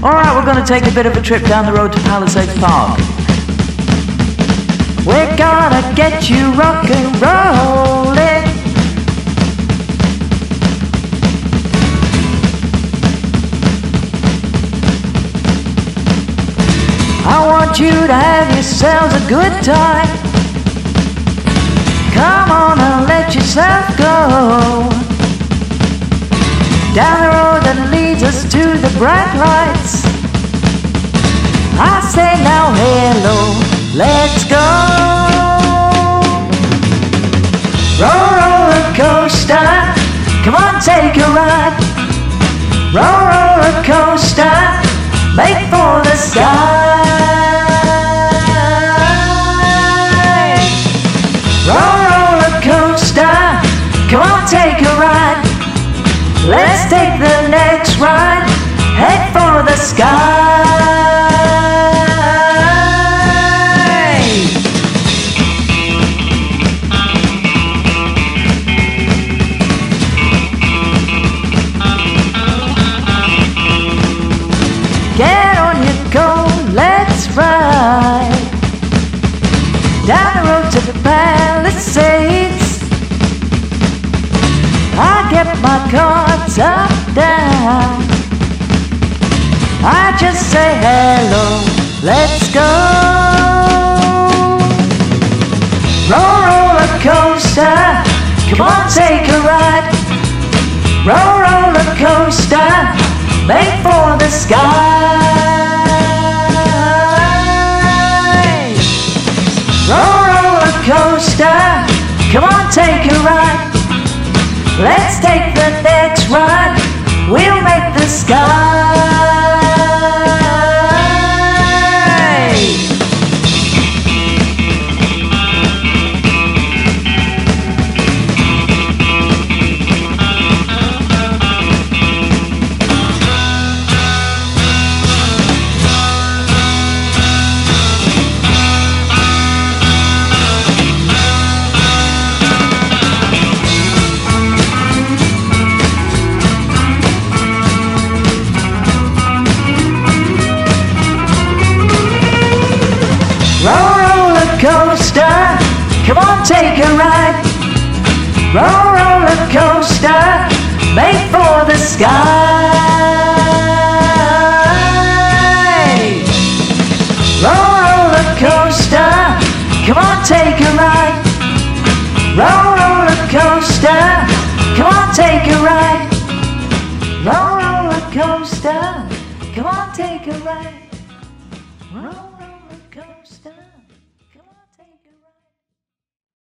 Alright, we're gonna take a bit of a trip down the road to Palisades Park. We're gonna get you rock and rollin'. I want you to have yourselves a good time. Come on and let yourself go down the road that leads us to the bright lights. I say now hello, let's go. Roller coaster, come on take a ride. Roller coaster, make for the sky. Roller coaster, come on take a ride. Let's take the next ride, head for the sky. Get on your go, let's ride down the road to the Palisades. I get my cards up, down. I just say hello, let's go. Roller coaster, come on take a ride. Roller coaster, make for the sky. Roller coaster, come on take a ride. Let's take the next ride, we'll make the sky. Roller coaster, come on take a ride. Roller coaster, make for the sky. Roller coaster, come on take a ride. Roller coaster, come on take a ride. Roller coaster, come on take a ride.